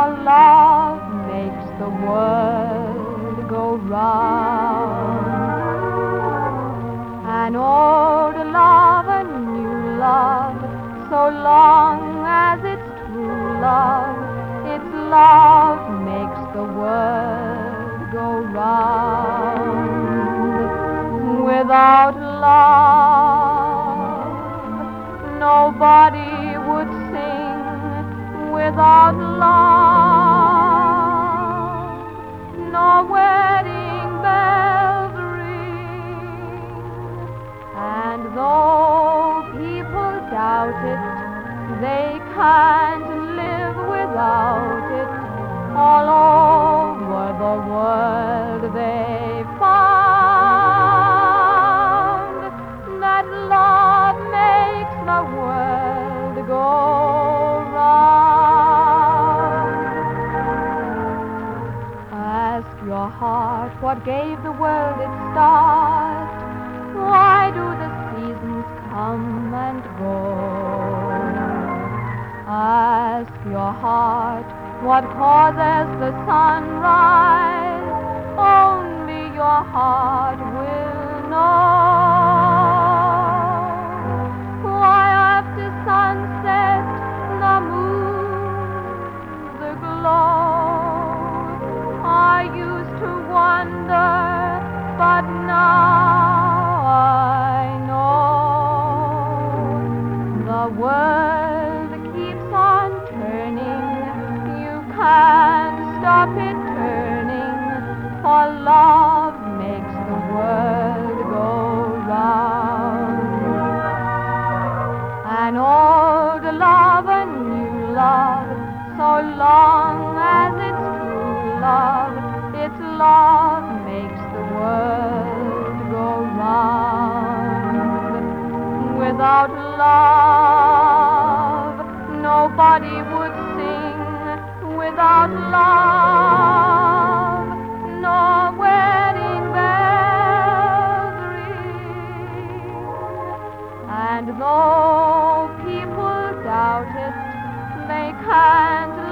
how love makes the world go round. An old love, a new love, so long as it's true love, it's love makes the world go round. Without love, nobody would sing. Without love, no wedding bells ring. And though people doubt it, they can't live without it. All over the world they found that love makes the world go round. Ask your heart what gave the world its start. Why do the seasons come and go? Ask your heart what causes the sunrise. Only your heart will know. Why after sunset the moon's aglow? I used to wonder, but now I know. The world keeps on turning, you can't stop it turning, for love makes the world go round. An old love, a new love, so long as it's true love, it's love makes the world go round. Without love, nobody would sing. Without love, no wedding bells ring. And though people doubt it, they can't